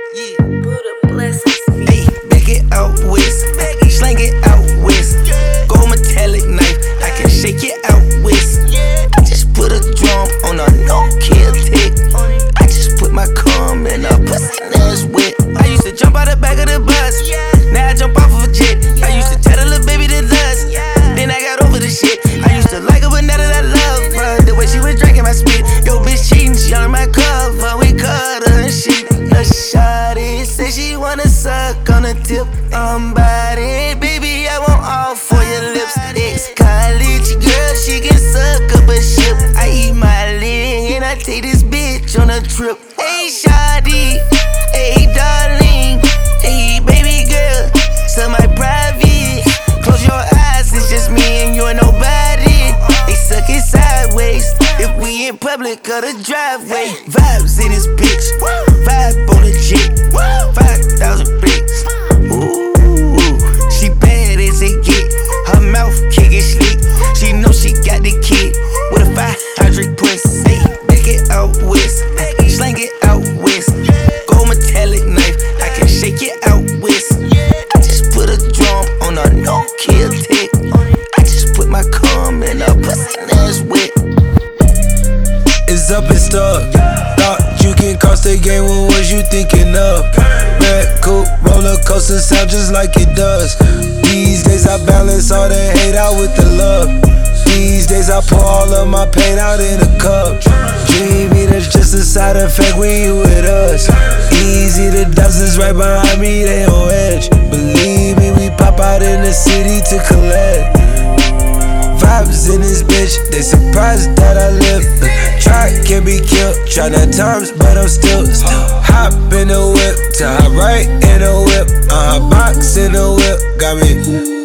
Yeah, Buddha blessings. Ayy, back it out west, slang it out west. Gold metallic knife, I can shake it out west. I just put a drum on a no-kill tick. I just put my cum in a pussy that's wet. I used to jump out the back of the bus, now I jump off of a jet. I used to tell the little baby to lust, then I got over the shit. I used to like her, but now that I love her, the way she was drinking my spit. Yo, bitch cheating, she on my cover, we cut her and shit. The shawty say she wanna suck on the tip. I'm body, baby, I want all for your lips. Ex-college girl, she can suck up a ship. I eat my leg and I take this bitch on a trip. Hey, shawty, hey, darling, hey, baby girl, so my private. Close your eyes, it's just me and you and nobody. They suck it sideways if we in public or the driveway. Vibes in this bitch, vibe on the jet, 5,000 bricks. Ooh, she bad as it get. Her mouth kickin' slick. She know she got the kid with a 500 puss. Hey, back it out west, slang it out west. Gold metallic knife, I can shake it out west. I just put a drum on a no-kill tick. I just put my cum in a pussy that's wet. It's up and stuck. Thought you can cross the game, what was you thinking of? Red coupe, roller coaster sound just like it does. These days I balance all the hate out with the love. These days I pour all of my pain out in a cup. Dreamy, that's just a side effect when you with us. Easy, the dozens right behind me, they on edge. Believe me, we pop out in the city to collect. Vibes in this bitch, they surprised that I live. Try can be killed, try nine times, but I'm still hop in the whip, to hop right in the whip, box in the whip, got me